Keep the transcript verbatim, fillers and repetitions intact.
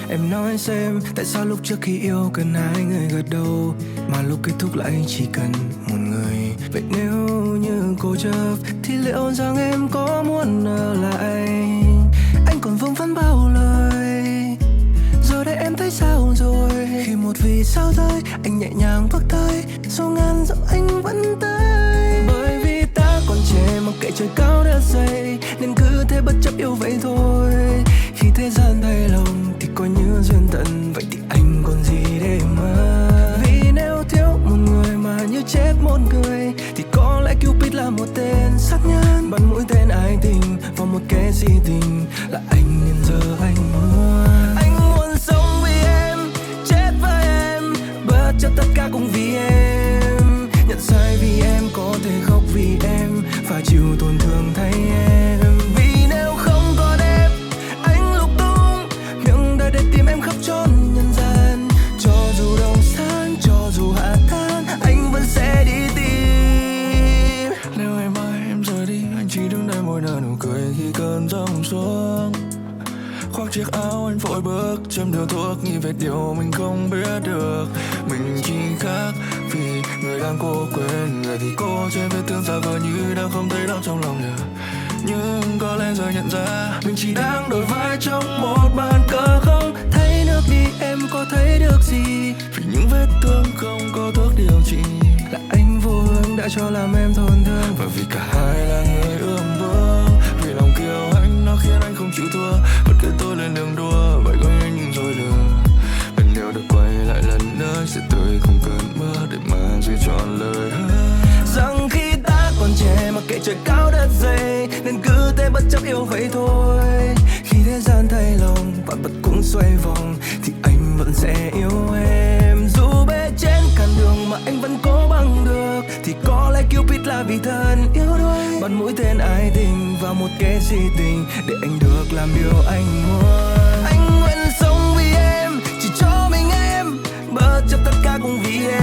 Em nói xem tại sao lúc trước khi yêu cần hai người gật đầu, mà lúc kết thúc lại chỉ cần một người. Vậy nếu như cố chấp thì liệu rằng em có muốn ở lại? Anh còn vương vấn bao lời, giờ đây em thấy sao rồi? Khi một vì sao rơi, anh nhẹ nhàng bước tới, dù ngàn dặm anh vẫn tới. Bởi vì ta còn trẻ mặc kệ trời cao đất dày, nên cứ thế bất chấp yêu vậy thôi. Khi thế gian thay lòng thì coi như duyên tận, vậy thì anh còn gì để mơ? Vì nếu thiếu một người mà như chết một người, thì có lẽ Cupid là một tên sát nhân, bắn mũi tên ái tình vào một kẻ si tình. Là anh nên giờ anh muốn, anh muốn sống vì em, chết với em, bất chấp tất cả cũng vì em. Nhận sai vì em, có thể khóc vì em, và chịu tổn thương thay em. Vì nếu không còn em, anh lục tung miệng đời để tìm em khắp chốn nhân gian. Cho dù đông sáng, cho dù hạ tan, anh vẫn sẽ đi tìm. Nếu ngày mai em rời đi, anh chỉ đứng đây môi nở nụ cười khi cơn gió xuống. Khoác chiếc áo anh vội bước, châm điều thuốc nghi về điều mình không biết được. Mình chỉ khác vì người đang cố quên, người thì cố trên vết thương xa vời như đang không thấy đau trong lòng nhờ. Nhưng có lẽ giờ nhận ra mình chỉ đang đổi vai trong một bàn cờ không. Thấy nước đi em có thấy được gì? Vì những vết thương không có thuốc điều trị, Là anh vô hướng đã cho làm em tổn thương. và vì cả hai là người ươm bước. Vì lòng kiêu hãnh nó khiến anh không chịu thua, bất cứ tôi lên đường đua vậy coi như những rồi lừa. Mình đều được quay lại lần nữa, sẽ tới không cần mưa để mà duy trọn lời hứa. Rằng khi ta còn trẻ mặc kệ trời cao đất dày, nên cứ thế bất chấp yêu vậy thôi. Khi thế gian thay lòng, vạn vật cũng xoay vòng, thì anh vẫn sẽ yêu em. Dù bế trên cản đường mà anh vẫn cố bằng được, thì có lẽ Cupid là vì thân yếu đuối, bắn mũi tên ái tình vào một kẻ si tình, để anh được làm điều anh muốn. Anh nguyện sống vì em, chỉ cho mình em, bất chấp tất cả cũng vì